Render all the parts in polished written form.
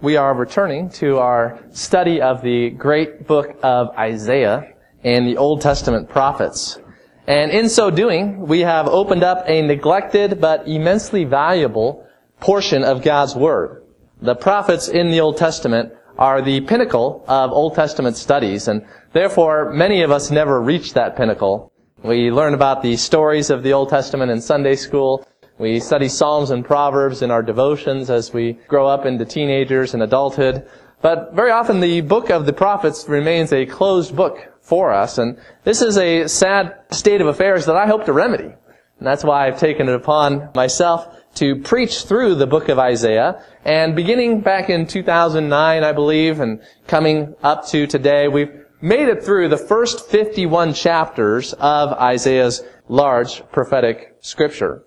we are returning to our study of the great book of Isaiah and the Old Testament prophets. And in so doing, we have opened up a neglected but immensely valuable portion of God's Word. The prophets in the Old Testament are the pinnacle of Old Testament studies, and therefore many of us never reach that pinnacle. We learn about the stories of the Old Testament in Sunday school. We study Psalms and Proverbs in our devotions as we grow up into teenagers and adulthood. But very often the book of the prophets remains a closed book for us, and this is a sad state of affairs that I hope to remedy. And that's why I've taken it upon myself to preach through the book of Isaiah. And beginning back in 2009, I believe, and coming up to today, we've made it through the first 51 chapters of Isaiah's large prophetic scripture.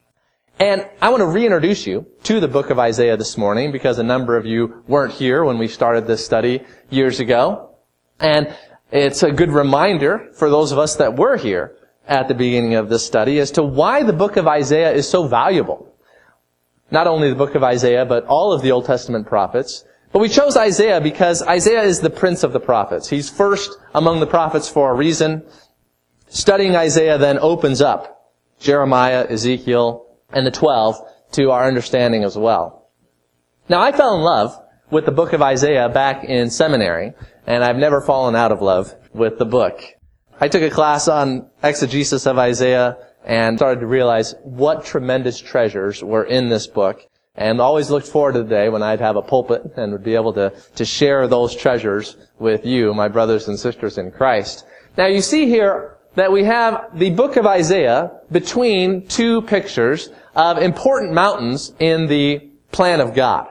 And I want to reintroduce you to the book of Isaiah this morning because a number of you weren't here when we started this study years ago. And it's a good reminder for those of us that were here at the beginning of this study as to why the book of Isaiah is so valuable. Not only the book of Isaiah, but all of the Old Testament prophets. But we chose Isaiah because Isaiah is the prince of the prophets. He's first among the prophets for a reason. Studying Isaiah then opens up Jeremiah, Ezekiel, and the 12 to our understanding as well. Now, I fell in love with the book of Isaiah back in seminary, and I've never fallen out of love with the book. I took a class on exegesis of Isaiah and started to realize what tremendous treasures were in this book, and always looked forward to the day when I'd have a pulpit and would be able to share those treasures with you, my brothers and sisters in Christ. Now, you see here that we have the book of Isaiah between two pictures of important mountains in the plan of God.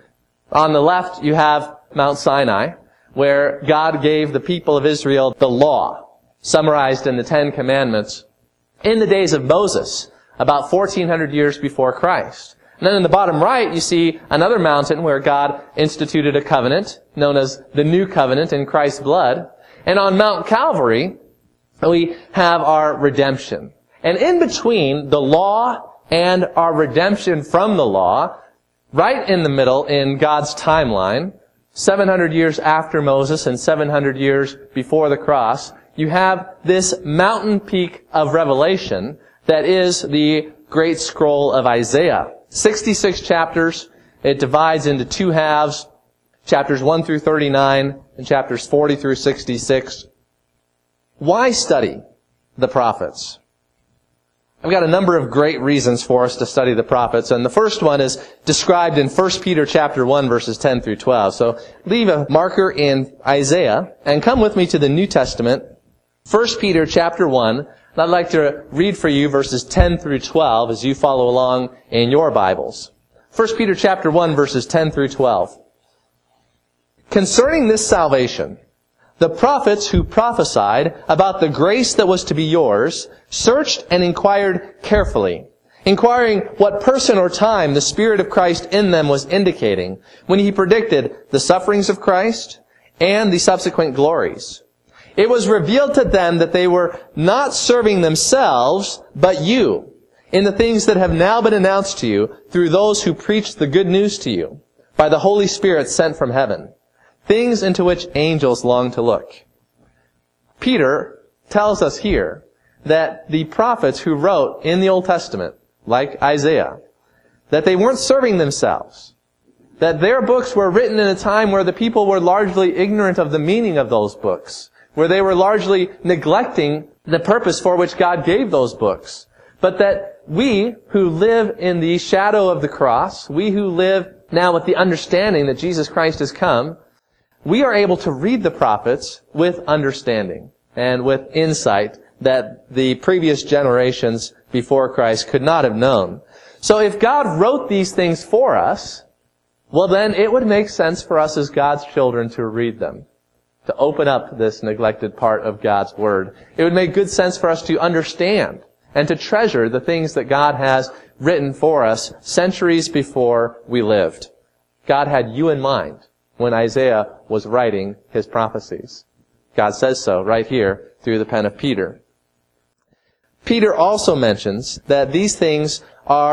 On the left, you have Mount Sinai, where God gave the people of Israel the law, summarized in the Ten Commandments, in the days of Moses, about 1,400 years before Christ. And then in the bottom right, you see another mountain where God instituted a covenant, known as the New Covenant in Christ's blood. And on Mount Calvary, we have our redemption. And in between the law and our redemption from the law, right in the middle in God's timeline, 700 years after Moses and 700 years before the cross, you have this mountain peak of revelation that is the great scroll of Isaiah. 66 chapters. It divides into two halves, chapters 1 through 39 and chapters 40 through 66. Why study the prophets? I've got a number of great reasons for us to study the prophets, and the first one is described in 1 Peter chapter 1, verses 10 through 12. So leave a marker in Isaiah and come with me to the New Testament, 1 Peter chapter 1, and I'd like to read for you verses 10 through 12 as you follow along in your Bibles. 1 Peter chapter 1, verses 10 through 12. Concerning this salvation, the prophets who prophesied about the grace that was to be yours searched and inquired carefully, inquiring what person or time the Spirit of Christ in them was indicating when He predicted the sufferings of Christ and the subsequent glories. It was revealed to them that they were not serving themselves, but you, in the things that have now been announced to you through those who preach the good news to you by the Holy Spirit sent from heaven. Things into which angels long to look. Peter tells us here that the prophets who wrote in the Old Testament, like Isaiah, that they weren't serving themselves. That their books were written in a time where the people were largely ignorant of the meaning of those books, where they were largely neglecting the purpose for which God gave those books. But that we who live in the shadow of the cross, we who live now with the understanding that Jesus Christ has come, we are able to read the prophets with understanding and with insight that the previous generations before Christ could not have known. So if God wrote these things for us, well then it would make sense for us as God's children to read them, to open up this neglected part of God's Word. It would make good sense for us to understand and to treasure the things that God has written for us centuries before we lived. God had you in mind when Isaiah was writing his prophecies. God says so right here through the pen of Peter. Peter also mentions that these things are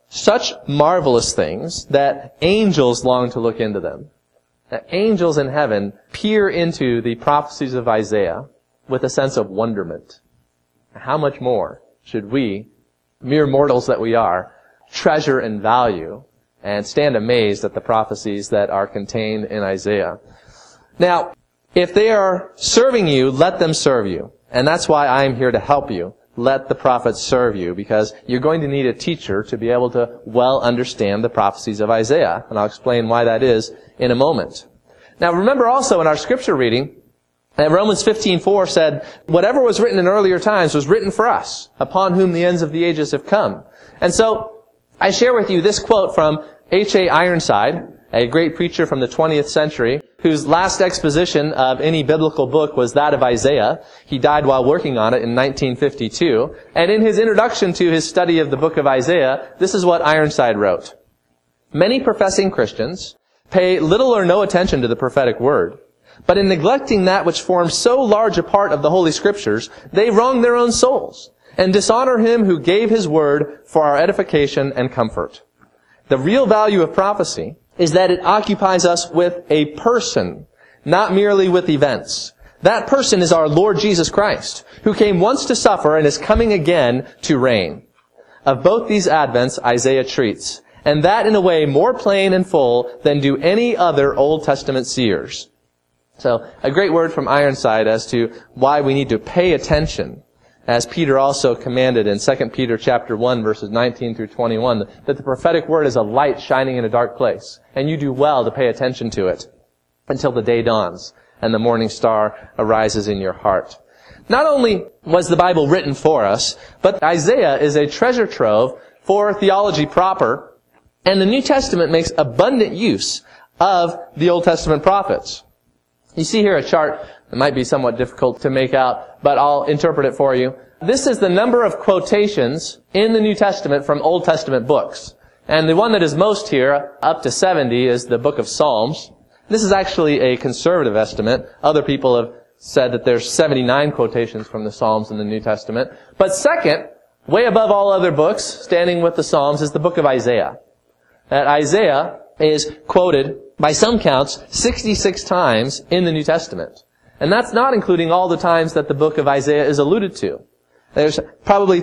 such marvelous things that angels long to look into them. That angels in heaven peer into the prophecies of Isaiah with a sense of wonderment. How much more should we, mere mortals that we are, treasure and value and stand amazed at the prophecies that are contained in Isaiah? Now, if they are serving you, let them serve you. And that's why I am here to help you. Let the prophets serve you, because you're going to need a teacher to be able to well understand the prophecies of Isaiah. And I'll explain why that is in a moment. Now, remember also in our scripture reading that Romans 15:4 said, whatever was written in earlier times was written for us, upon whom the ends of the ages have come. And so, I share with you this quote from H.A. Ironside, a great preacher from the 20th century, whose last exposition of any biblical book was that of Isaiah. He died while working on it in 1952. And in his introduction to his study of the book of Isaiah, this is what Ironside wrote. Many professing Christians pay little or no attention to the prophetic word, but in neglecting that which forms so large a part of the Holy Scriptures, they wrong their own souls and dishonor him who gave his word for our edification and comfort. The real value of prophecy is that it occupies us with a person, not merely with events. That person is our Lord Jesus Christ, who came once to suffer and is coming again to reign. Of both these advents Isaiah treats, and that in a way more plain and full than do any other Old Testament seers. So, a great word from Ironside as to why we need to pay attention, as Peter also commanded in 2 Peter chapter 1, verses 19 through 21, that the prophetic word is a light shining in a dark place, and you do well to pay attention to it until the day dawns and the morning star arises in your heart. Not only was the Bible written for us, but Isaiah is a treasure trove for theology proper, and the New Testament makes abundant use of the Old Testament prophets. You see here a chart that might be somewhat difficult to make out, but I'll interpret it for you. This is the number of quotations in the New Testament from Old Testament books. And the one that is most here, up to 70, is the book of Psalms. This is actually a conservative estimate. Other people have said that there's 79 quotations from the Psalms in the New Testament. But second, way above all other books, standing with the Psalms, is the book of Isaiah. That Isaiah is quoted, by some counts, 66 times in the New Testament. And that's not including all the times that the book of Isaiah is alluded to. There's probably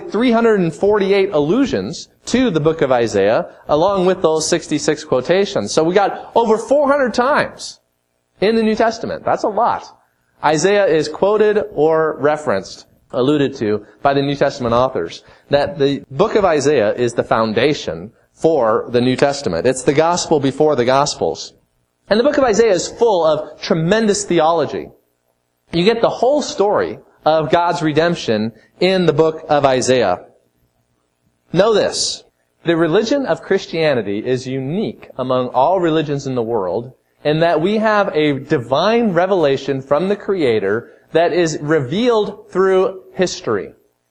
348 allusions to the book of Isaiah, along with those 66 quotations. So we got over 400 times in the New Testament. That's a lot. Isaiah is quoted or referenced, alluded to, by the New Testament authors. That the book of Isaiah is the foundation for the New Testament. It's the gospel before the Gospels. And the book of Isaiah is full of tremendous theology. You get the whole story of God's redemption in the book of Isaiah. Know this. The religion of Christianity is unique among all religions in the world in that we have a divine revelation from the Creator that is revealed through history.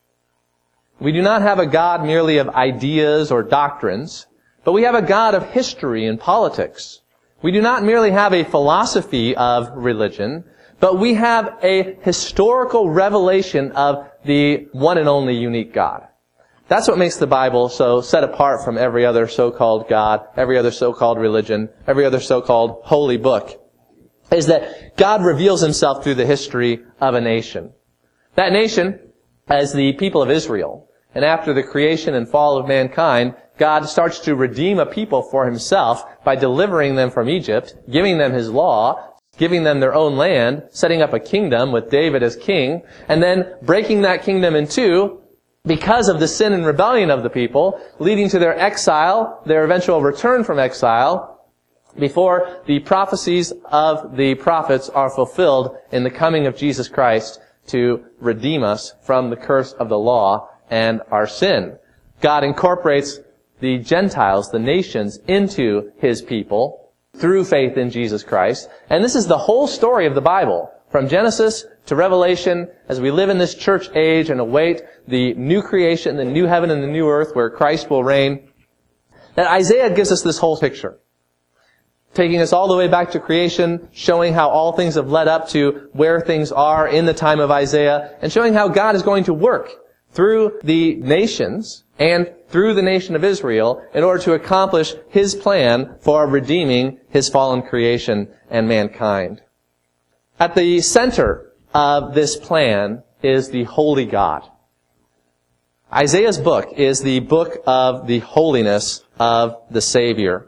We do not have a God merely of ideas or doctrines, but we have a God of history and politics. We do not merely have a philosophy of religion, but we have a historical revelation of the one and only unique God. That's what makes the Bible so set apart from every other so-called God, every other so-called religion, every other so-called holy book, is that God reveals himself through the history of a nation. That nation, as the people of Israel. And after the creation and fall of mankind, God starts to redeem a people for himself by delivering them from Egypt, giving them his law, giving them their own land, setting up a kingdom with David as king, and then breaking that kingdom in two because of the sin and rebellion of the people, leading to their exile, their eventual return from exile, before the prophecies of the prophets are fulfilled in the coming of Jesus Christ to redeem us from the curse of the law and our sin. God incorporates the Gentiles, the nations, into his people through faith in Jesus Christ. And this is the whole story of the Bible, from Genesis to Revelation, as we live in this church age and await the new creation, the new heaven and the new earth where Christ will reign. That Isaiah gives us this whole picture, taking us all the way back to creation, showing how all things have led up to where things are in the time of Isaiah, and showing how God is going to work through the nations and through the nation of Israel in order to accomplish His plan for redeeming His fallen creation and mankind. At the center of this plan is the holy God. Isaiah's book is the book of the holiness of the Savior.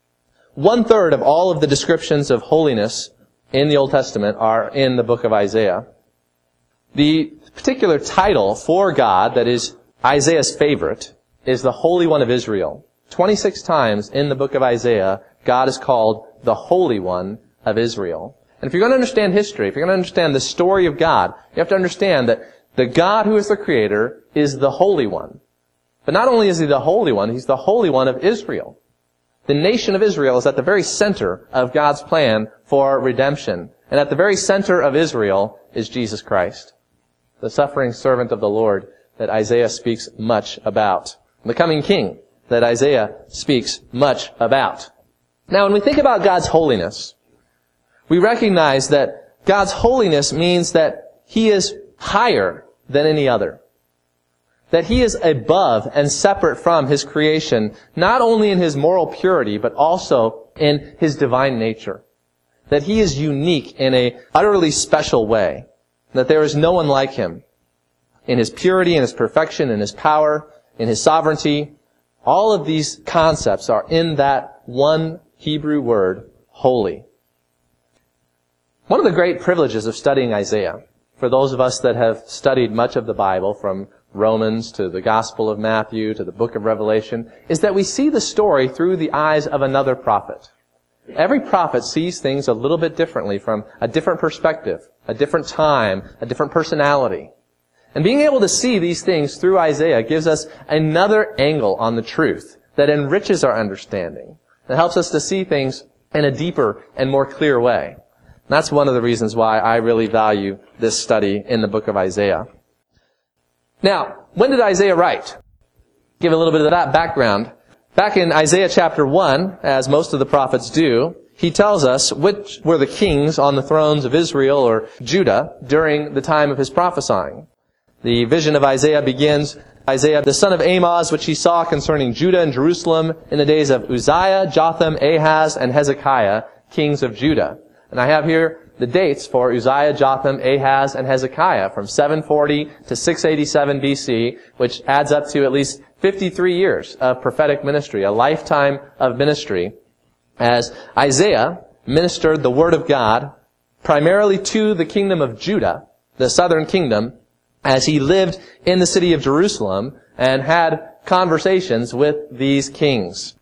1/3 of all of the descriptions of holiness in the Old Testament are in the book of Isaiah. The particular title for God that is Isaiah's favorite is the Holy One of Israel. 26 times in the book of Isaiah, God is called the Holy One of Israel. And if you're going to understand history, if you're going to understand the story of God, you have to understand that the God who is the Creator is the Holy One. But not only is He the Holy One, He's the Holy One of Israel. The nation of Israel is at the very center of God's plan for redemption. And at the very center of Israel is Jesus Christ, the suffering servant of the Lord that Isaiah speaks much about. The coming King that Isaiah speaks much about. Now, when we think about God's holiness, we recognize that God's holiness means that He is higher than any other. That He is above and separate from His creation, not only in His moral purity, but also in His divine nature. That He is unique in an utterly special way. That there is no one like Him. In His purity, in His perfection, in His power, in His sovereignty. All of these concepts are in that one Hebrew word, holy. One of the great privileges of studying Isaiah, for those of us that have studied much of the Bible, from Romans to the Gospel of Matthew to the book of Revelation, is that we see the story through the eyes of another prophet. Every prophet sees things a little bit differently from a different perspective, a different time, a different personality. And being able to see these things through Isaiah gives us another angle on the truth that enriches our understanding, that helps us to see things in a deeper and more clear way. And that's one of the reasons why I really value this study in the book of Isaiah. Now, when did Isaiah write? Give a little bit of that background. Back in Isaiah chapter 1, as most of the prophets do, he tells us which were the kings on the thrones of Israel or Judah during the time of his prophesying. The vision of Isaiah begins, Isaiah, the son of Amoz, which he saw concerning Judah and Jerusalem in the days of Uzziah, Jotham, Ahaz, and Hezekiah, kings of Judah. And I have here the dates for Uzziah, Jotham, Ahaz, and Hezekiah from 740 to 687 BC, which adds up to at least 53 years of prophetic ministry, a lifetime of ministry, as Isaiah ministered the Word of God primarily to the kingdom of Judah, the southern kingdom, as he lived in the city of Jerusalem and had conversations with these kings.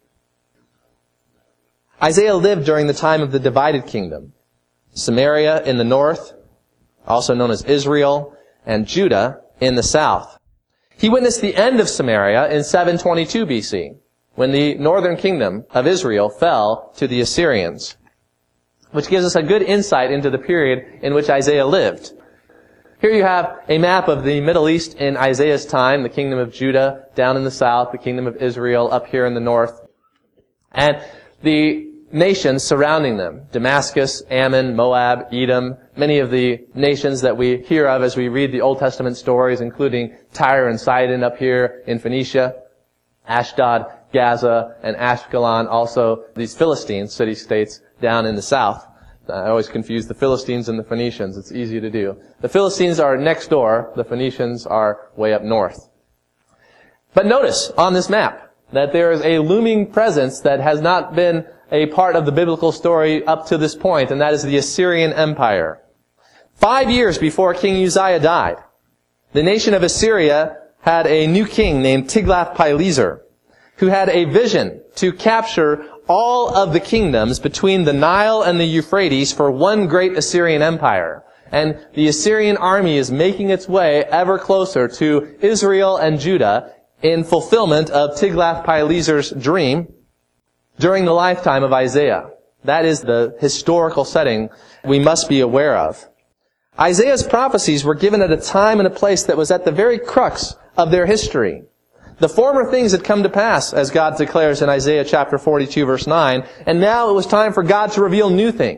Isaiah lived during the time of the divided kingdom. Samaria in the north, also known as Israel, and Judah in the south. He witnessed the end of Samaria in 722 BC, when the northern kingdom of Israel fell to the Assyrians, which gives us a good insight into the period in which Isaiah lived. Here you have a map of the Middle East in Isaiah's time, the kingdom of Judah down in the south, the kingdom of Israel up here in the north, and the nations surrounding them, Damascus, Ammon, Moab, Edom, many of the nations that we hear of as we read the Old Testament stories, including Tyre and Sidon up here in Phoenicia, Ashdod, Gaza, and Ashkelon, also these Philistine city-states down in the south. I always confuse the Philistines and the Phoenicians. It's easy to do. The Philistines are next door. The Phoenicians are way up north. But notice on this map that there is a looming presence that has not been a part of the biblical story up to this point, and that is the Assyrian Empire. 5 years before King Uzziah died, the nation of Assyria had a new king named Tiglath-Pileser, who had a vision to capture all of the kingdoms between the Nile and the Euphrates for one great Assyrian empire. And the Assyrian army is making its way ever closer to Israel and Judah in fulfillment of Tiglath-Pileser's dream during the lifetime of Isaiah. That is the historical setting we must be aware of. Isaiah's prophecies were given at a time and a place that was at the very crux of their history. The former things had come to pass, as God declares in Isaiah chapter 42, verse 9, and now it was time for God to reveal new things.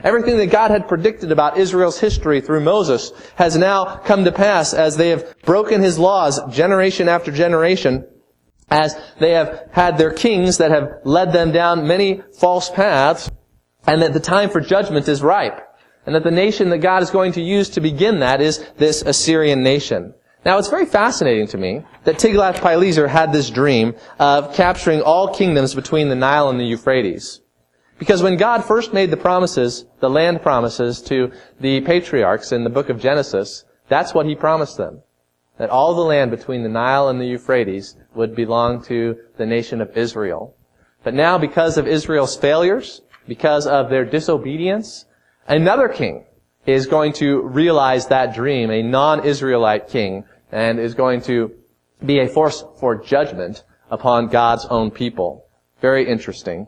Everything that God had predicted about Israel's history through Moses has now come to pass as they have broken His laws generation after generation, as they have had their kings that have led them down many false paths, and that the time for judgment is ripe. And that the nation that God is going to use to begin that is this Assyrian nation. Now, it's very fascinating to me that Tiglath-Pileser had this dream of capturing all kingdoms between the Nile and the Euphrates. Because when God first made the promises, the land promises to the patriarchs in the book of Genesis, that's what He promised them. That all the land between the Nile and the Euphrates would belong to the nation of Israel. But now, because of Israel's failures, because of their disobedience, another king is going to realize that dream, a non-Israelite king, and is going to be a force for judgment upon God's own people. Very interesting.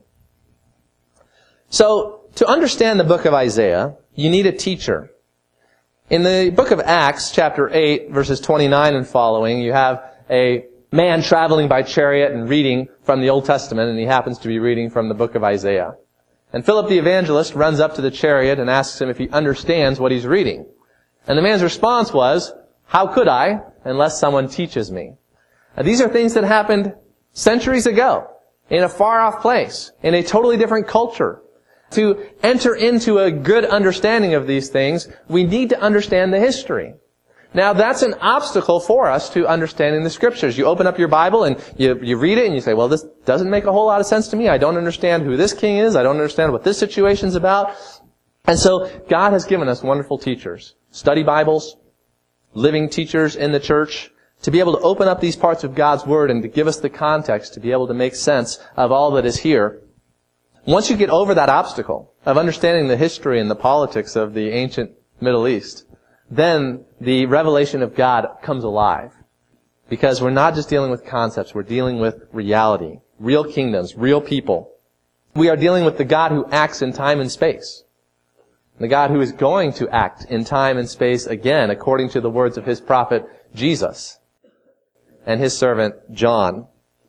So, to understand the book of Isaiah, you need a teacher. In the book of Acts, chapter 8, verses 29 and following, you have a man traveling by chariot and reading from the Old Testament, and he happens to be reading from the book of Isaiah. And Philip the evangelist runs up to the chariot and asks him if he understands what he's reading. And the man's response was, "How could I, unless someone teaches me?" Now, these are things that happened centuries ago, in a far-off place, in a totally different culture. To enter into a good understanding of these things, we need to understand the history. Now, that's an obstacle for us to understanding the Scriptures. You open up your Bible and you read it and you say, well, this doesn't make a whole lot of sense to me. I don't understand who this king is. I don't understand what this situation's about. And so, God has given us wonderful teachers. Study Bibles, living teachers in the church, to be able to open up these parts of God's Word and to give us the context to be able to make sense of all that is here. Once you get over that obstacle of understanding the history and the politics of the ancient Middle East, then the revelation of God comes alive. Because we're not just dealing with concepts, we're dealing with reality, real kingdoms, real people. We are dealing with the God who acts in time and space. The God who is going to act in time and space again, according to the words of His prophet Jesus and His servant John.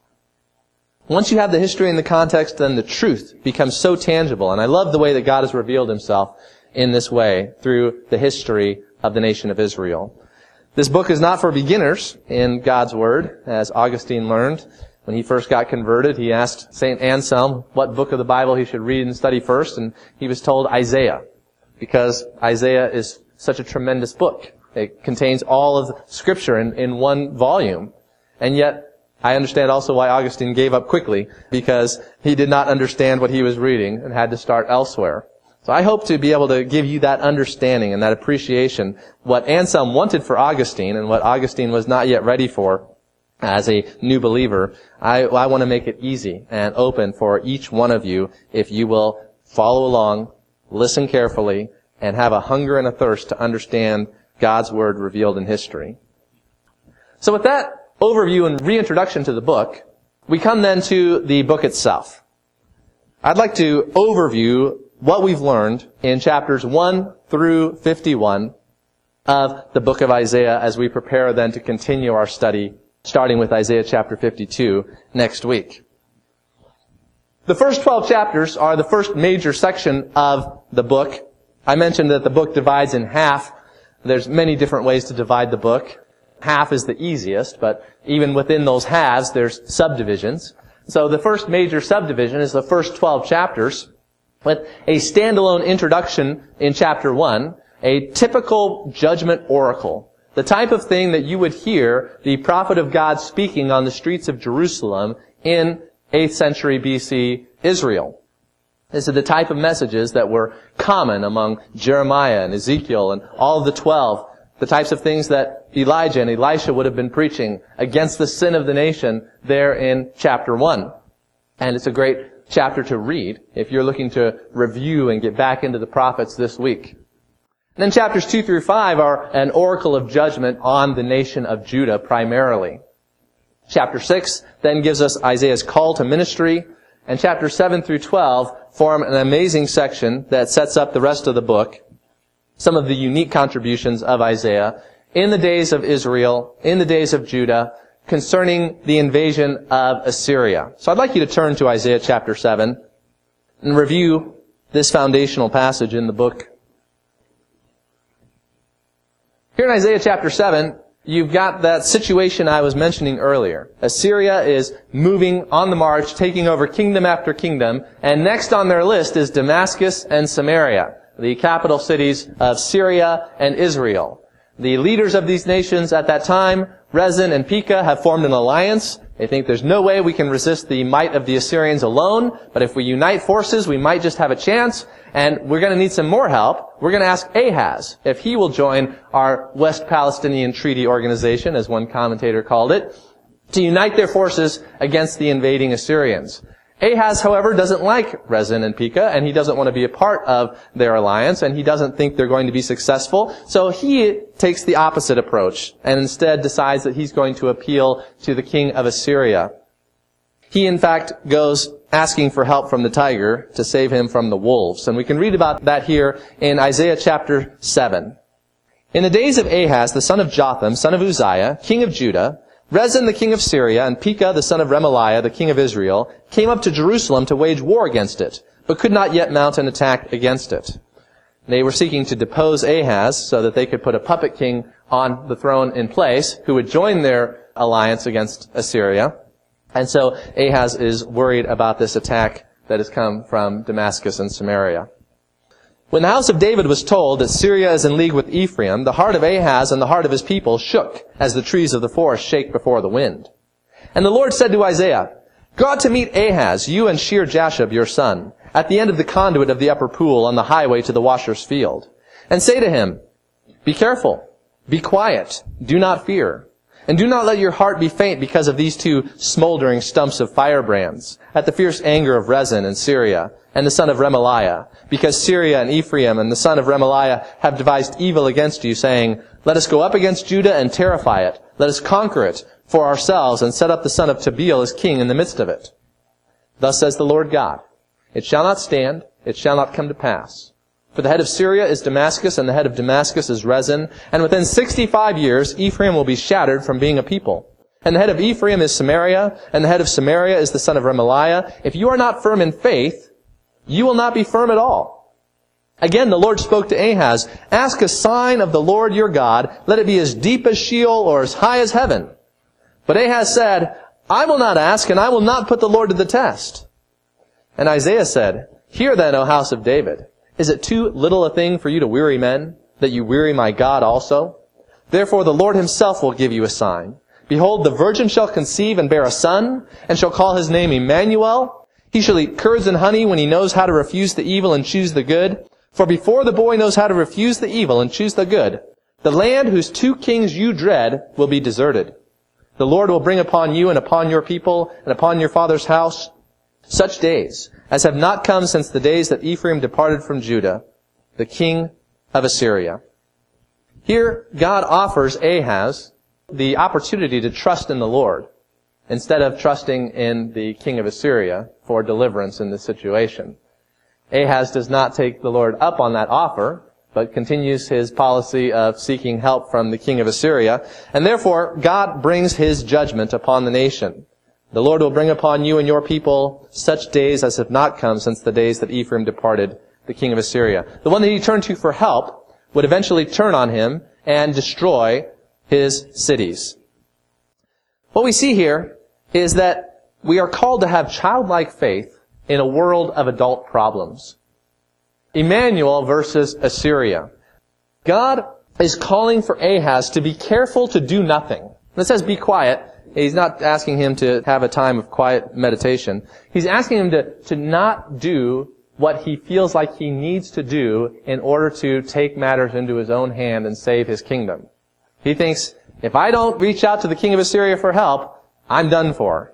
Once you have the history and the context, then the truth becomes so tangible. And I love the way that God has revealed Himself in this way through the history of the nation of Israel. This book is not for beginners in God's Word, as Augustine learned. When he first got converted, he asked St. Anselm what book of the Bible he should read and study first, and he was told Isaiah, because Isaiah is such a tremendous book. It contains all of Scripture in one volume. And yet, I understand also why Augustine gave up quickly, because he did not understand what he was reading and had to start elsewhere. So I hope to be able to give you that understanding and that appreciation, what Anselm wanted for Augustine and what Augustine was not yet ready for as a new believer. I want to make it easy and open for each one of you if you will follow along, listen carefully, and have a hunger and a thirst to understand God's Word revealed in history. So with that overview and reintroduction to the book, we come then to the book itself. I'd like to overview what we've learned in chapters 1 through 51 of the book of Isaiah as we prepare then to continue our study, starting with Isaiah chapter 52 next week. The first 12 chapters are the first major section of the book. I mentioned that the book divides in half. There's many different ways to divide the book. Half is the easiest, but even within those halves, there's subdivisions. So the first major subdivision is the first 12 chapters, with a standalone introduction in chapter 1, a typical judgment oracle, the type of thing that you would hear the prophet of God speaking on the streets of Jerusalem in 8th century BC Israel. These are the type of messages that were common among Jeremiah and Ezekiel and all of the 12, the types of things that Elijah and Elisha would have been preaching against the sin of the nation there in chapter 1. And it's a great chapter to read if you're looking to review and get back into the prophets this week. And then chapters 2 through 5 are an oracle of judgment on the nation of Judah primarily. Chapter 6 then gives us Isaiah's call to ministry, and chapters 7 through 12 form an amazing section that sets up the rest of the book, some of the unique contributions of Isaiah in the days of Israel, in the days of Judah, concerning the invasion of Assyria. So I'd like you to turn to Isaiah chapter 7 and review this foundational passage in the book. Here in Isaiah chapter 7, you've got that situation I was mentioning earlier. Assyria is moving on the march, taking over kingdom after kingdom, and next on their list is Damascus and Samaria, the capital cities of Syria and Israel. The leaders of these nations at that time, Rezin and Pekah, have formed an alliance. They think there's no way we can resist the might of the Assyrians alone, but if we unite forces, we might just have a chance, and we're going to need some more help. We're going to ask Ahaz if he will join our West Palestinian Treaty Organization, as one commentator called it, to unite their forces against the invading Assyrians. Ahaz, however, doesn't like Rezin and Pekah, and he doesn't want to be a part of their alliance, and he doesn't think they're going to be successful. So he takes the opposite approach, and instead decides that he's going to appeal to the king of Assyria. He, in fact, goes asking for help from the tiger to save him from the wolves. And we can read about that here in Isaiah chapter 7. In the days of Ahaz, the son of Jotham, son of Uzziah, king of Judah, Rezin the king of Syria and Pekah the son of Remaliah, the king of Israel, came up to Jerusalem to wage war against it, but could not yet mount an attack against it. They were seeking to depose Ahaz so that they could put a puppet king on the throne in place who would join their alliance against Assyria. And so Ahaz is worried about this attack that has come from Damascus and Samaria. When the house of David was told that Syria is in league with Ephraim, the heart of Ahaz and the heart of his people shook as the trees of the forest shake before the wind. And the Lord said to Isaiah, "Go out to meet Ahaz, you and Shear-Jashub your son, at the end of the conduit of the upper pool on the highway to the washer's field. And say to him, be careful, be quiet, do not fear. And do not let your heart be faint because of these two smoldering stumps of firebrands, at the fierce anger of Rezin and Syria, and the son of Remaliah, because Syria and Ephraim and the son of Remaliah have devised evil against you, saying, let us go up against Judah and terrify it. Let us conquer it for ourselves and set up the son of Tabeel as king in the midst of it. Thus says the Lord God, it shall not stand, it shall not come to pass. For the head of Syria is Damascus, and the head of Damascus is Rezin, and within 65 years Ephraim will be shattered from being a people. And the head of Ephraim is Samaria, and the head of Samaria is the son of Remaliah. If you are not firm in faith, you will not be firm at all. Again, the Lord spoke to Ahaz, ask a sign of the Lord your God, let it be as deep as Sheol or as high as heaven. But Ahaz said, I will not ask, and I will not put the Lord to the test. And Isaiah said, hear then, O house of David. Is it too little a thing for you to weary men, that you weary my God also? Therefore the Lord himself will give you a sign. Behold, the virgin shall conceive and bear a son, and shall call his name Emmanuel. He shall eat curds and honey when he knows how to refuse the evil and choose the good. For before the boy knows how to refuse the evil and choose the good, the land whose two kings you dread will be deserted. The Lord will bring upon you and upon your people and upon your father's house such days as have not come since the days that Ephraim departed from Judah, the king of Assyria. Here, God offers Ahaz the opportunity to trust in the Lord instead of trusting in the king of Assyria for deliverance in this situation. Ahaz does not take the Lord up on that offer, but continues his policy of seeking help from the king of Assyria, and therefore God brings his judgment upon the nation. The Lord will bring upon you and your people such days as have not come since the days that Ephraim departed the king of Assyria. The one that he turned to for help would eventually turn on him and destroy his cities. What we see here is that we are called to have childlike faith in a world of adult problems. Emmanuel versus Assyria. God is calling for Ahaz to be careful to do nothing. When it says be quiet, he's not asking him to have a time of quiet meditation. He's asking him to not do what he feels like he needs to do in order to take matters into his own hand and save his kingdom. He thinks, if I don't reach out to the king of Assyria for help, I'm done for.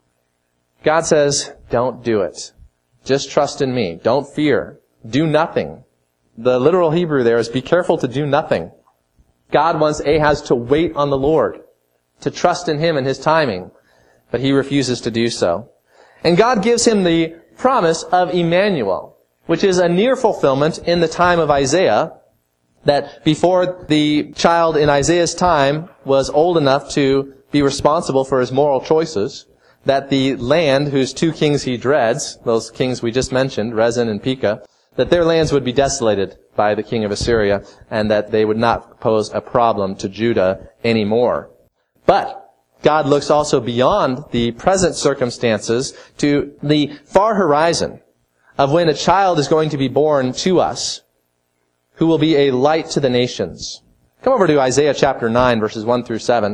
God says, don't do it. Just trust in me. Don't fear. Do nothing. The literal Hebrew there is be careful to do nothing. God wants Ahaz to wait on the Lord, to trust in him and his timing, but he refuses to do so. And God gives him the promise of Emmanuel, which is a near fulfillment in the time of Isaiah, that before the child in Isaiah's time was old enough to be responsible for his moral choices, that the land whose two kings he dreads, those kings we just mentioned, Rezin and Pekah, that their lands would be desolated by the king of Assyria, and that they would not pose a problem to Judah anymore. But God looks also beyond the present circumstances to the far horizon of when a child is going to be born to us, who will be a light to the nations. Come over to Isaiah chapter 9, verses 1 through 7.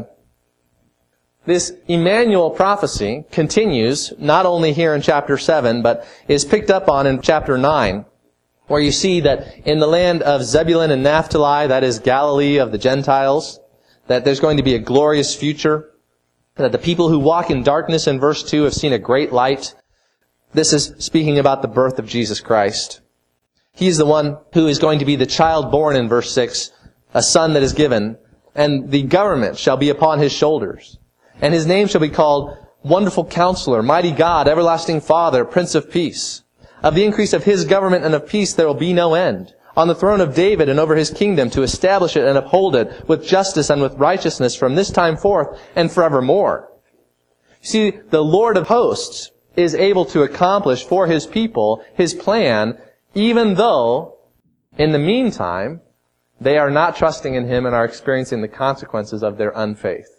This Emmanuel prophecy continues not only here in chapter 7, but is picked up on in chapter 9, where you see that in the land of Zebulun and Naphtali, that is Galilee of the Gentiles, that there's going to be a glorious future, that the people who walk in darkness in verse 2 have seen a great light. This is speaking about the birth of Jesus Christ. He is the one who is going to be the child born in verse 6, a son that is given, and the government shall be upon his shoulders. And his name shall be called Wonderful Counselor, Mighty God, Everlasting Father, Prince of Peace. Of the increase of his government and of peace there will be no end. On the throne of David and over his kingdom, to establish it and uphold it with justice and with righteousness from this time forth and forevermore. See, the Lord of hosts is able to accomplish for his people his plan, even though, in the meantime, they are not trusting in him and are experiencing the consequences of their unfaith.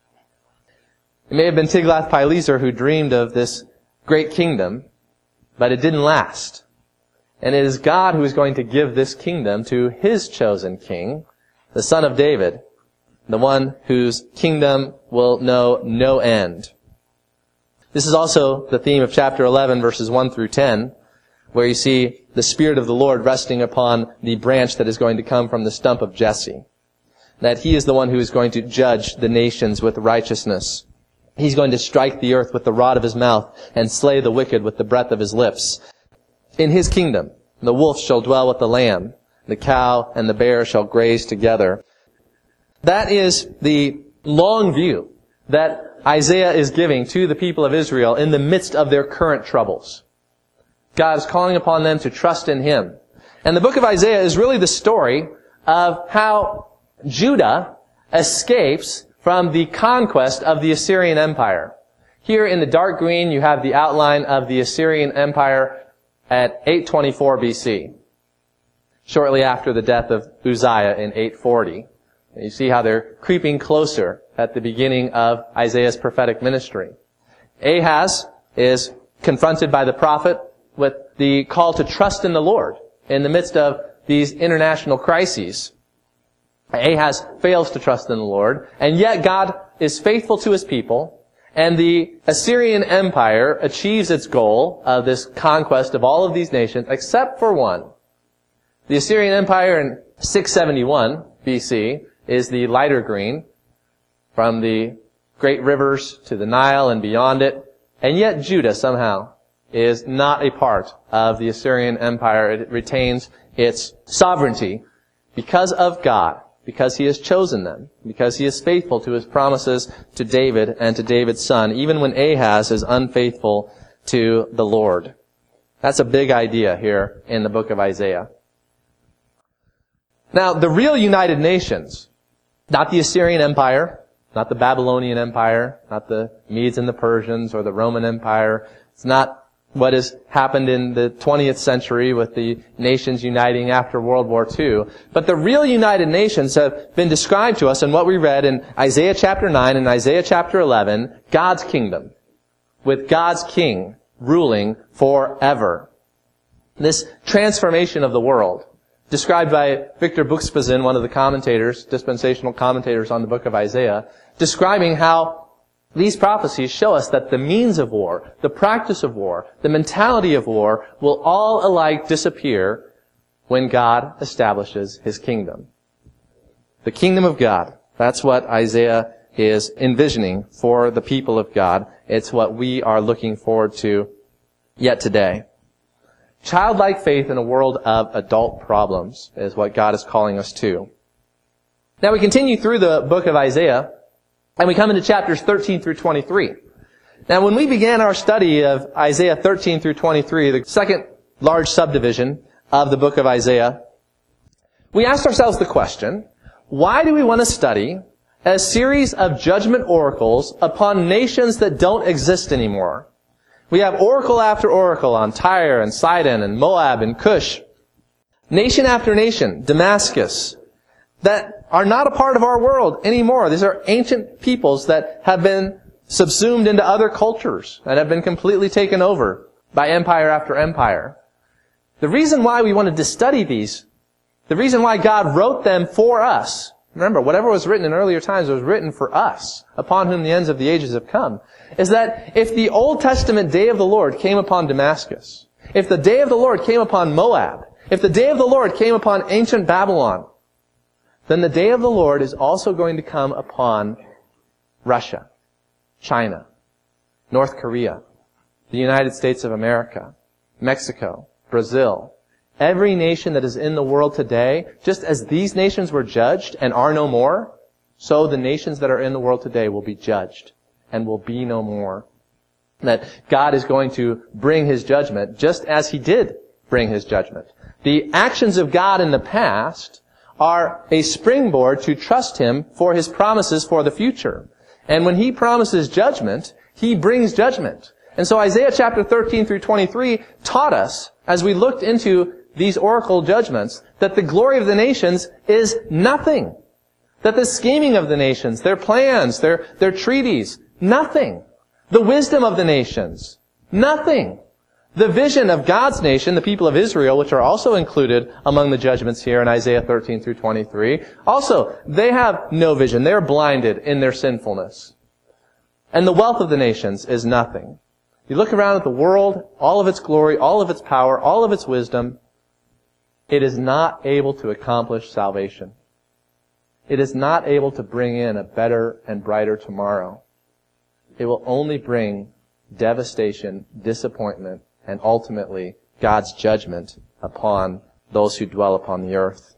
It may have been Tiglath-Pileser who dreamed of this great kingdom, but it didn't last. And it is God who is going to give this kingdom to his chosen king, the son of David, the one whose kingdom will know no end. This is also the theme of chapter 11, verses 1 through 10, where you see the Spirit of the Lord resting upon the branch that is going to come from the stump of Jesse. That he is the one who is going to judge the nations with righteousness. He's going to strike the earth with the rod of his mouth and slay the wicked with the breath of his lips. In his kingdom, the wolf shall dwell with the lamb, the cow and the bear shall graze together. That is the long view that Isaiah is giving to the people of Israel in the midst of their current troubles. God is calling upon them to trust in him. And the book of Isaiah is really the story of how Judah escapes from the conquest of the Assyrian Empire. Here in the dark green, you have the outline of the Assyrian Empire at 824 BC, shortly after the death of Uzziah in 840. And you see how they're creeping closer at the beginning of Isaiah's prophetic ministry. Ahaz is confronted by the prophet with the call to trust in the Lord in the midst of these international crises. Ahaz fails to trust in the Lord, and yet God is faithful to his people, and the Assyrian Empire achieves its goal of this conquest of all of these nations, except for one. The Assyrian Empire in 671 BC is the lighter green, from the great rivers to the Nile and beyond it, and yet Judah somehow is not a part of the Assyrian Empire. It retains its sovereignty because of God. Because he has chosen them, because he is faithful to his promises to David and to David's son, even when Ahaz is unfaithful to the Lord. That's a big idea here in the book of Isaiah. Now, the real United Nations, not the Assyrian Empire, not the Babylonian Empire, not the Medes and the Persians or the Roman Empire, it's not what has happened in the 20th century with the nations uniting after World War II. But the real United Nations have been described to us in what we read in Isaiah chapter 9 and Isaiah chapter 11, God's kingdom, with God's king ruling forever. This transformation of the world, described by Victor Buxpazin, one of the commentators, dispensational commentators on the book of Isaiah, describing how these prophecies show us that the means of war, the practice of war, the mentality of war will all alike disappear when God establishes his kingdom. The kingdom of God. That's what Isaiah is envisioning for the people of God. It's what we are looking forward to yet today. Childlike faith in a world of adult problems is what God is calling us to. Now we continue through the book of Isaiah, and we come into chapters 13 through 23. Now when we began our study of Isaiah 13 through 23, the second large subdivision of the book of Isaiah, we asked ourselves the question, why do we want to study a series of judgment oracles upon nations that don't exist anymore? We have oracle after oracle on Tyre and Sidon and Moab and Cush Nation after nation, Damascus, that are not a part of our world anymore. These are ancient peoples that have been subsumed into other cultures and have been completely taken over by empire after empire. The reason why we wanted to study these, the reason why God wrote them for us, remember, whatever was written in earlier times was written for us, upon whom the ends of the ages have come, is that if the Old Testament day of the Lord came upon Damascus, if the day of the Lord came upon Moab, if the day of the Lord came upon ancient Babylon, then the day of the Lord is also going to come upon Russia, China, North Korea, the United States of America, Mexico, Brazil. Every nation that is in the world today, just as these nations were judged and are no more, so the nations that are in the world today will be judged and will be no more. That God is going to bring His judgment just as He did bring His judgment. The actions of God in the past are a springboard to trust Him for His promises for the future. And when He promises judgment, He brings judgment. And so Isaiah chapter 13 through 23 taught us, as we looked into these oracle judgments, that the glory of the nations is nothing. That the scheming of the nations, their plans, their treaties, nothing. The wisdom of the nations, nothing. The vision of God's nation, the people of Israel, which are also included among the judgments here in Isaiah 13 through 23, also, they have no vision. They're blinded in their sinfulness. And the wealth of the nations is nothing. You look around at the world, all of its glory, all of its power, all of its wisdom, it is not able to accomplish salvation. It is not able to bring in a better and brighter tomorrow. It will only bring devastation, disappointment, and ultimately God's judgment upon those who dwell upon the earth.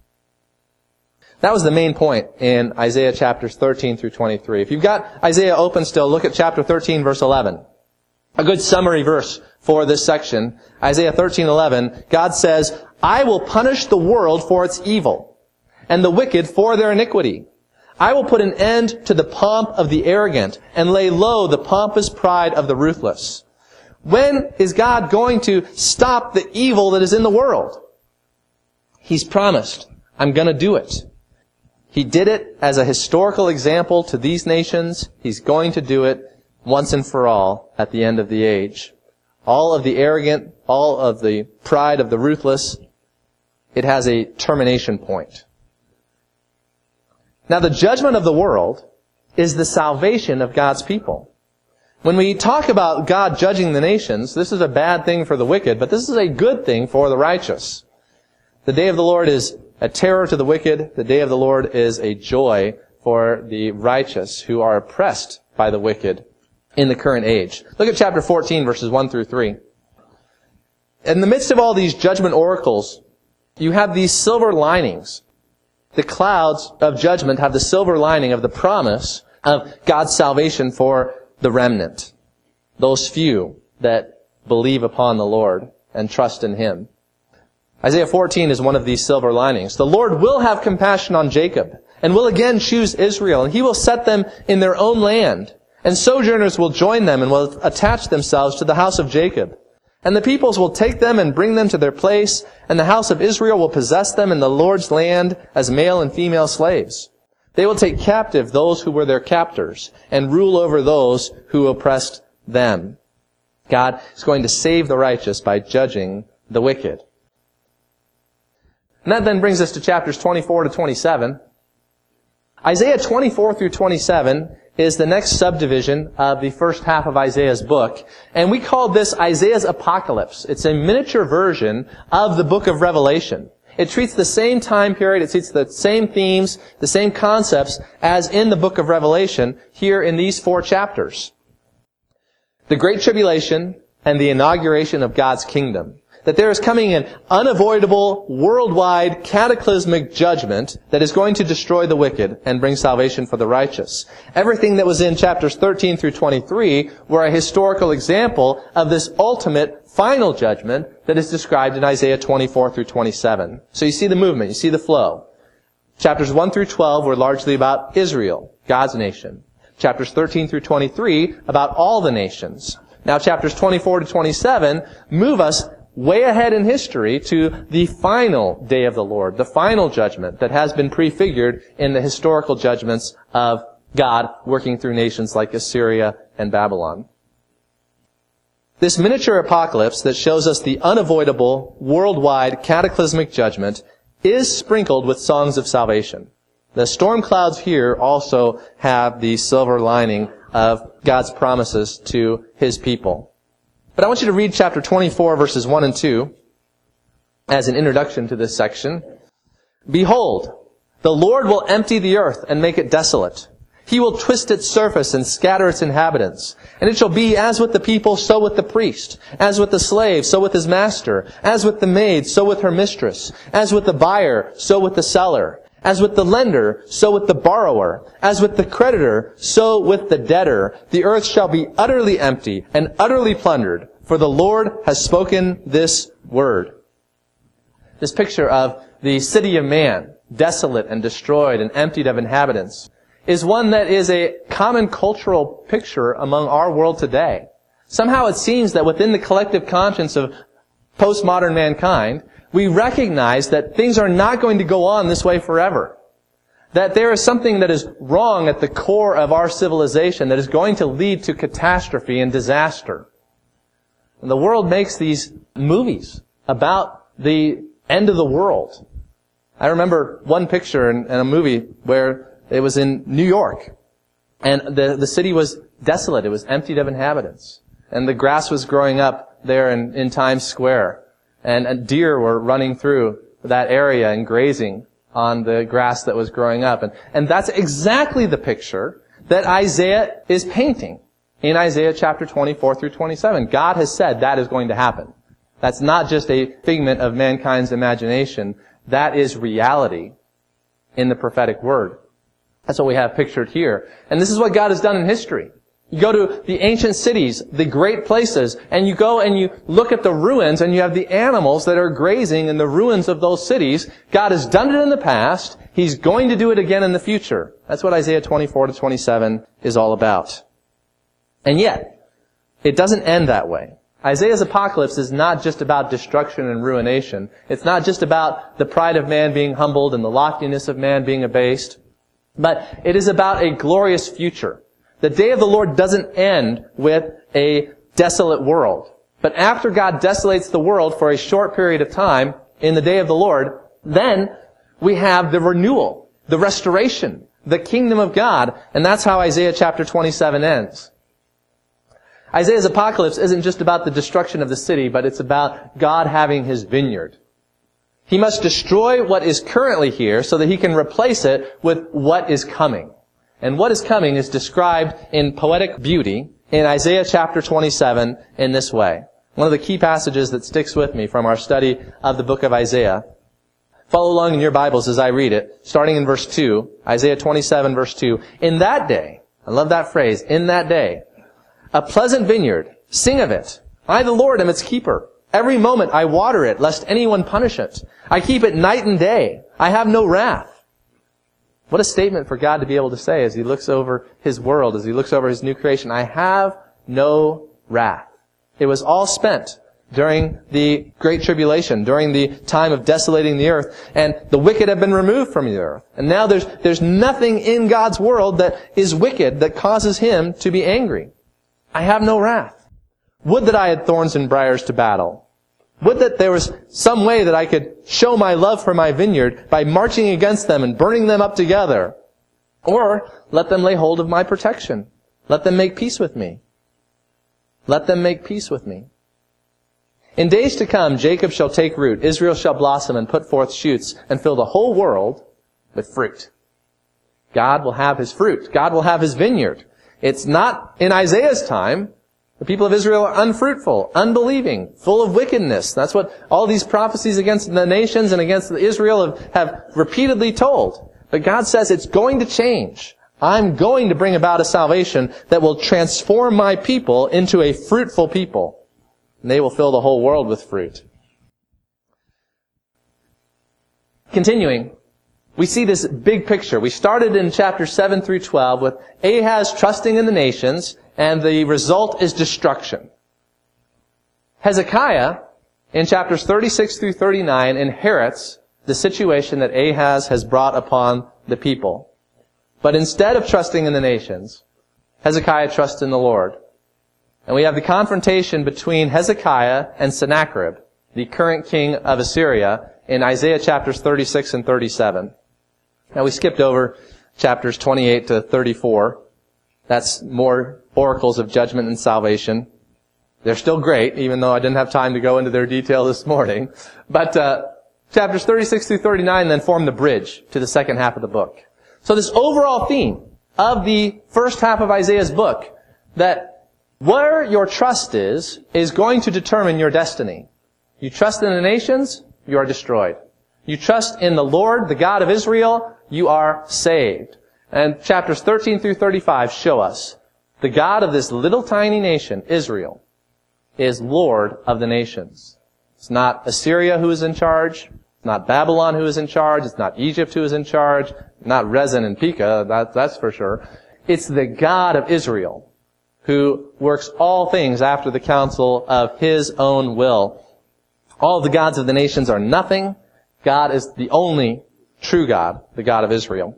That was the main point in Isaiah chapters 13 through 23. If you've got Isaiah open still, look at chapter 13, verse 11. A good summary verse for this section. Isaiah 13:11, God says, I will punish the world for its evil, and the wicked for their iniquity. I will put an end to the pomp of the arrogant, and lay low the pompous pride of the ruthless. When is God going to stop the evil that is in the world? He's promised, I'm going to do it. He did it as a historical example to these nations. He's going to do it once and for all at the end of the age. All of the arrogant, all of the pride of the ruthless, it has a termination point. Now, the judgment of the world is the salvation of God's people. When we talk about God judging the nations, this is a bad thing for the wicked, but this is a good thing for the righteous. The day of the Lord is a terror to the wicked. The day of the Lord is a joy for the righteous who are oppressed by the wicked in the current age. Look at chapter 14, verses 1 through 3. In the midst of all these judgment oracles, you have these silver linings. The clouds of judgment have the silver lining of the promise of God's salvation for the remnant, those few that believe upon the Lord and trust in Him. Isaiah 14 is one of these silver linings. The Lord will have compassion on Jacob and will again choose Israel, and He will set them in their own land. And sojourners will join them and will attach themselves to the house of Jacob. And the peoples will take them and bring them to their place, and the house of Israel will possess them in the Lord's land as male and female slaves. They will take captive those who were their captors and rule over those who oppressed them. God is going to save the righteous by judging the wicked. And that then brings us to chapters 24 to 27. Isaiah 24 through 27 is the next subdivision of the first half of Isaiah's book. And we call this Isaiah's Apocalypse. It's a miniature version of the book of Revelation. It treats the same time period, it treats the same themes, the same concepts as in the book of Revelation here in these 4 chapters. The Great Tribulation and the inauguration of God's kingdom. That there is coming an unavoidable, worldwide, cataclysmic judgment that is going to destroy the wicked and bring salvation for the righteous. Everything that was in chapters 13 through 23 were a historical example of this ultimate, final judgment that is described in Isaiah 24 through 27. So you see the movement, you see the flow. Chapters 1 through 12 were largely about Israel, God's nation. Chapters 13 through 23 about all the nations. Now chapters 24 to 27 move us way ahead in history to the final day of the Lord, the final judgment that has been prefigured in the historical judgments of God working through nations like Assyria and Babylon. This miniature apocalypse that shows us the unavoidable, worldwide, cataclysmic judgment is sprinkled with songs of salvation. The storm clouds here also have the silver lining of God's promises to His people. But I want you to read chapter 24, verses 1 and 2 as an introduction to this section. Behold, the Lord will empty the earth and make it desolate. He will twist its surface and scatter its inhabitants. And it shall be as with the people, so with the priest. As with the slave, so with his master. As with the maid, so with her mistress. As with the buyer, so with the seller. As with the lender, so with the borrower. As with the creditor, so with the debtor. The earth shall be utterly empty and utterly plundered, for the Lord has spoken this word. This picture of the city of man, desolate and destroyed and emptied of inhabitants, is one that is a common cultural picture among our world today. Somehow it seems that within the collective conscience of postmodern mankind, we recognize that things are not going to go on this way forever. That there is something that is wrong at the core of our civilization that is going to lead to catastrophe and disaster. And the world makes these movies about the end of the world. I remember one picture in a movie where it was in New York. And the city was desolate. It was emptied of inhabitants. And the grass was growing up there in Times Square. And deer were running through that area and grazing on the grass that was growing up. And that's exactly the picture that Isaiah is painting in Isaiah chapter 24 through 27. God has said that is going to happen. That's not just a figment of mankind's imagination. That is reality in the prophetic word. That's what we have pictured here. And this is what God has done in history. You go to the ancient cities, the great places, and you go and you look at the ruins and you have the animals that are grazing in the ruins of those cities. God has done it in the past. He's going to do it again in the future. That's what Isaiah 24 to 27 is all about. And yet, it doesn't end that way. Isaiah's apocalypse is not just about destruction and ruination. It's not just about the pride of man being humbled and the loftiness of man being abased. But it is about a glorious future. The day of the Lord doesn't end with a desolate world. But after God desolates the world for a short period of time in the day of the Lord, then we have the renewal, the restoration, the kingdom of God. And that's how Isaiah chapter 27 ends. Isaiah's apocalypse isn't just about the destruction of the city, but it's about God having His vineyard. He must destroy what is currently here so that He can replace it with what is coming. And what is coming is described in poetic beauty in Isaiah chapter 27 in this way. One of the key passages that sticks with me from our study of the book of Isaiah. Follow along in your Bibles as I read it, starting in verse 2, Isaiah 27 verse 2. In that day, I love that phrase, in that day, a pleasant vineyard, sing of it. I, the Lord, am its keeper. Every moment I water it, lest anyone punish it. I keep it night and day. I have no wrath. What a statement for God to be able to say as He looks over His world, as He looks over His new creation. I have no wrath. It was all spent during the Great Tribulation, during the time of desolating the earth, and the wicked have been removed from the earth. And now there's nothing in God's world that is wicked that causes Him to be angry. I have no wrath. Would that I had thorns and briars to battle. Would that there was some way that I could show my love for my vineyard by marching against them and burning them up together. Or let them lay hold of my protection. Let them make peace with me. Let them make peace with me. In days to come, Jacob shall take root, Israel shall blossom and put forth shoots, and fill the whole world with fruit. God will have His fruit. God will have His vineyard. It's not in Isaiah's time. The people of Israel are unfruitful, unbelieving, full of wickedness. That's what all these prophecies against the nations and against Israel have repeatedly told. But God says it's going to change. I'm going to bring about a salvation that will transform my people into a fruitful people. And they will fill the whole world with fruit. Continuing, we see this big picture. We started in chapter 7 through 12 with Ahaz trusting in the nations, and the result is destruction. Hezekiah in chapters 36 through 39, inherits the situation that Ahaz has brought upon the people. But instead of trusting in the nations, Hezekiah trusts in the Lord. And we have the confrontation between Hezekiah and Sennacherib, the current king of Assyria, in Isaiah chapters 36 and 37. Now we skipped over chapters 28 to 34. That's more oracles of judgment and salvation. They're still great, even though I didn't have time to go into their detail this morning. But chapters 36 through 39 then form the bridge to the second half of the book. So this overall theme of the first half of Isaiah's book, that where your trust is going to determine your destiny. You trust in the nations, you are destroyed. You trust in the Lord, the God of Israel, you are saved. And chapters 13 through 35 show us the God of this little tiny nation, Israel, is Lord of the nations. It's not Assyria who is in charge. It's not Babylon who is in charge. It's not Egypt who is in charge. Not Rezin and Pekah, that's for sure. It's the God of Israel who works all things after the counsel of His own will. All the gods of the nations are nothing. God is the only true God, the God of Israel.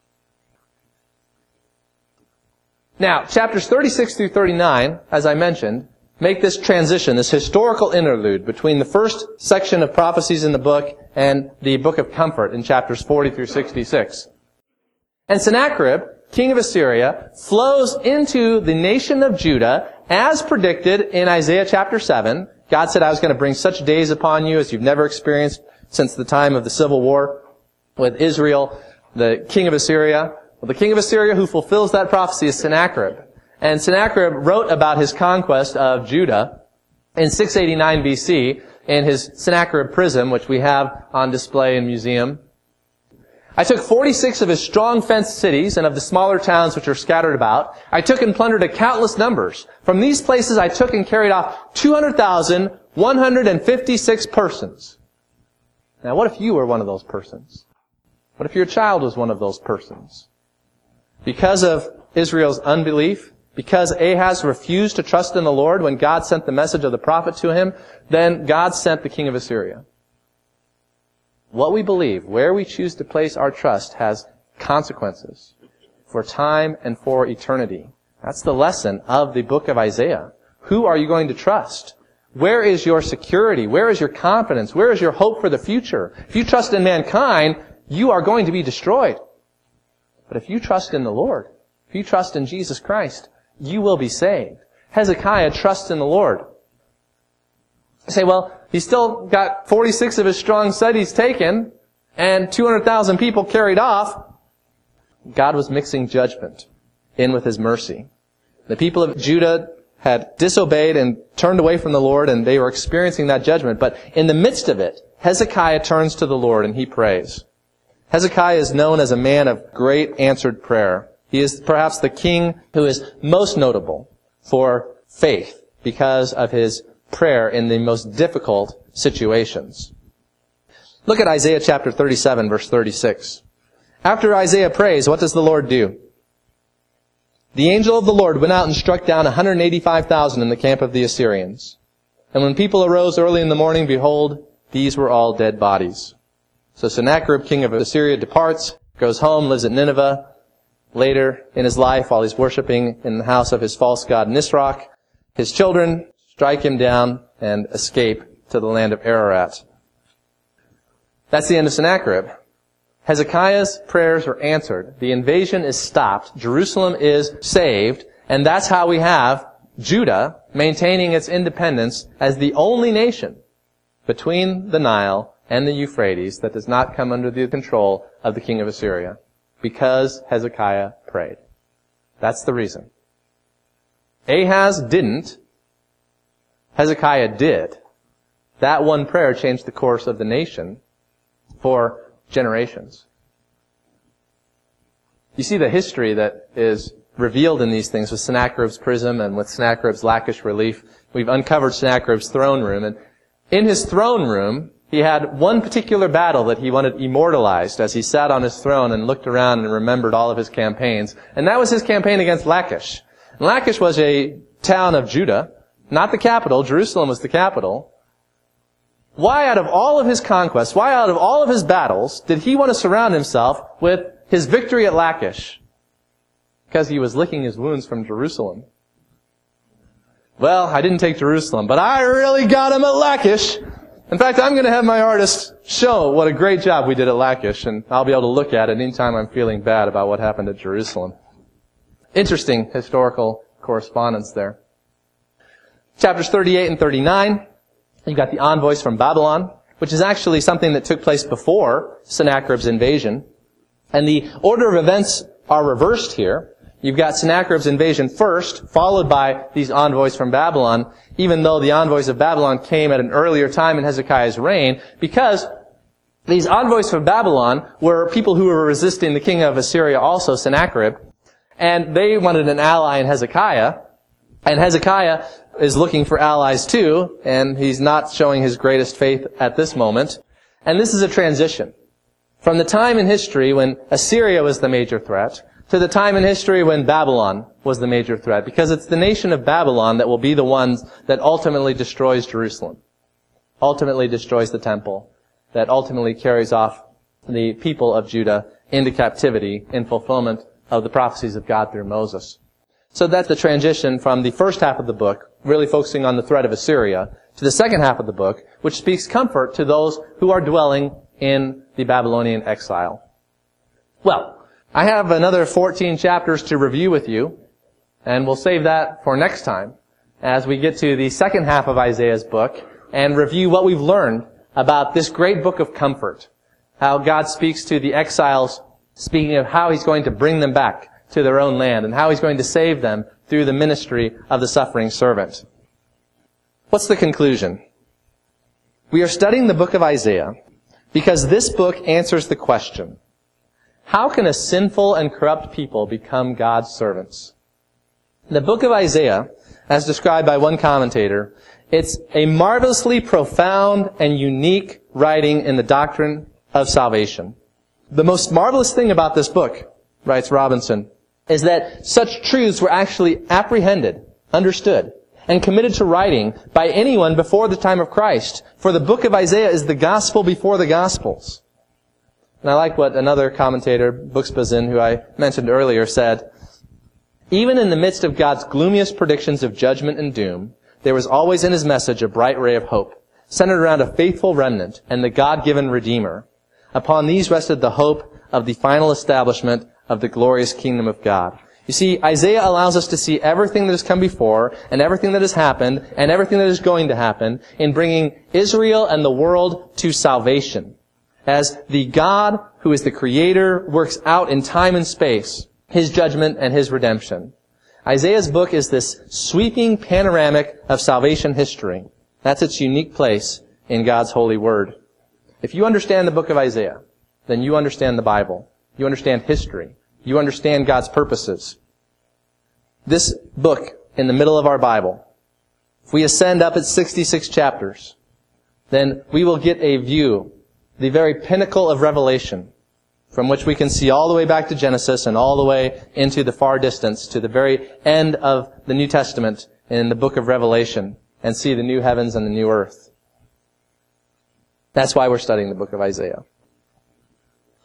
Now, chapters 36 through 39, as I mentioned, make this transition, this historical interlude between the first section of prophecies in the book and the book of comfort in chapters 40 through 66. And Sennacherib, king of Assyria, flows into the nation of Judah as predicted in Isaiah chapter 7. God said, I was going to bring such days upon you as you've never experienced since the time of the civil war with Israel, the king of Assyria. Well, the king of Assyria who fulfills that prophecy is Sennacherib. And Sennacherib wrote about his conquest of Judah in 689 BC in his Sennacherib Prism, which we have on display in museum. I took 46 of his strong fenced cities and of the smaller towns which are scattered about. I took and plundered a countless numbers. From these places I took and carried off 200,156 persons. Now what if you were one of those persons? What if your child was one of those persons? Because of Israel's unbelief, because Ahaz refused to trust in the Lord when God sent the message of the prophet to him, then God sent the king of Assyria. What we believe, where we choose to place our trust, has consequences for time and for eternity. That's the lesson of the book of Isaiah. Who are you going to trust? Where is your security? Where is your confidence? Where is your hope for the future? If you trust in mankind, you are going to be destroyed. But if you trust in the Lord, if you trust in Jesus Christ, you will be saved. Hezekiah trusts in the Lord. You say, well, he's still got 46 of his strong cities taken and 200,000 people carried off. God was mixing judgment in with His mercy. The people of Judah had disobeyed and turned away from the Lord, and they were experiencing that judgment. But in the midst of it, Hezekiah turns to the Lord and he prays. Hezekiah is known as a man of great answered prayer. He is perhaps the king who is most notable for faith because of his prayer in the most difficult situations. Look at Isaiah chapter 37, verse 36. After Isaiah prays, what does the Lord do? The angel of the Lord went out and struck down 185,000 in the camp of the Assyrians. And when people arose early in the morning, behold, these were all dead bodies. So Sennacherib, king of Assyria, departs, goes home, lives at Nineveh. Later in his life, while he's worshiping in the house of his false god Nisroch, his children strike him down and escape to the land of Ararat. That's the end of Sennacherib. Hezekiah's prayers are answered. The invasion is stopped. Jerusalem is saved. And that's how we have Judah maintaining its independence as the only nation between the Nile and the Euphrates that does not come under the control of the king of Assyria. Because Hezekiah prayed. That's the reason. Ahaz didn't. Hezekiah did. That one prayer changed the course of the nation for generations. You see the history that is revealed in these things with Sennacherib's prism and with Sennacherib's Lachish relief. We've uncovered Sennacherib's throne room, and in his throne room, he had one particular battle that he wanted immortalized as he sat on his throne and looked around and remembered all of his campaigns. And that was his campaign against Lachish. And Lachish was a town of Judah, not the capital. Jerusalem was the capital. Why out of all of his conquests, why out of all of his battles, did he want to surround himself with his victory at Lachish? Because he was licking his wounds from Jerusalem. Well, I didn't take Jerusalem, but I really got him at Lachish. In fact, I'm going to have my artists show what a great job we did at Lachish, and I'll be able to look at it anytime I'm feeling bad about what happened at Jerusalem. Interesting historical correspondence there. Chapters 38 and 39, you've got the envoys from Babylon, which is actually something that took place before Sennacherib's invasion. And the order of events are reversed here. You've got Sennacherib's invasion first, followed by these envoys from Babylon, even though the envoys of Babylon came at an earlier time in Hezekiah's reign, because these envoys from Babylon were people who were resisting the king of Assyria, also Sennacherib, and they wanted an ally in Hezekiah, and Hezekiah is looking for allies too, and he's not showing his greatest faith at this moment. And this is a transition from the time in history when Assyria was the major threat to the time in history when Babylon was the major threat, because it's the nation of Babylon that will be the ones that ultimately destroys Jerusalem, ultimately destroys the temple, that ultimately carries off the people of Judah into captivity in fulfillment of the prophecies of God through Moses. So that's the transition from the first half of the book, really focusing on the threat of Assyria, to the second half of the book, which speaks comfort to those who are dwelling in the Babylonian exile. Well, I have another 14 chapters to review with you, and we'll save that for next time as we get to the second half of Isaiah's book and review what we've learned about this great book of comfort, how God speaks to the exiles, speaking of how He's going to bring them back to their own land and how He's going to save them through the ministry of the suffering servant. What's the conclusion? We are studying the book of Isaiah because this book answers the question, how can a sinful and corrupt people become God's servants? The book of Isaiah, as described by one commentator, it's a marvelously profound and unique writing in the doctrine of salvation. The most marvelous thing about this book, writes Robinson, is that such truths were actually apprehended, understood, and committed to writing by anyone before the time of Christ. For the book of Isaiah is the gospel before the gospels. And I like what another commentator, Buxbazen, who I mentioned earlier, said, even in the midst of God's gloomiest predictions of judgment and doom, there was always in His message a bright ray of hope, centered around a faithful remnant and the God-given Redeemer. Upon these rested the hope of the final establishment of the glorious kingdom of God. You see, Isaiah allows us to see everything that has come before and everything that has happened and everything that is going to happen in bringing Israel and the world to salvation. As the God who is the Creator works out in time and space His judgment and His redemption. Isaiah's book is this sweeping panoramic of salvation history. That's its unique place in God's holy word. If you understand the book of Isaiah, then you understand the Bible. You understand history. You understand God's purposes. This book in the middle of our Bible, if we ascend up its 66 chapters, then we will get a view, the very pinnacle of Revelation, from which we can see all the way back to Genesis and all the way into the far distance to the very end of the New Testament in the book of Revelation and see the new heavens and the new earth. That's why we're studying the book of Isaiah.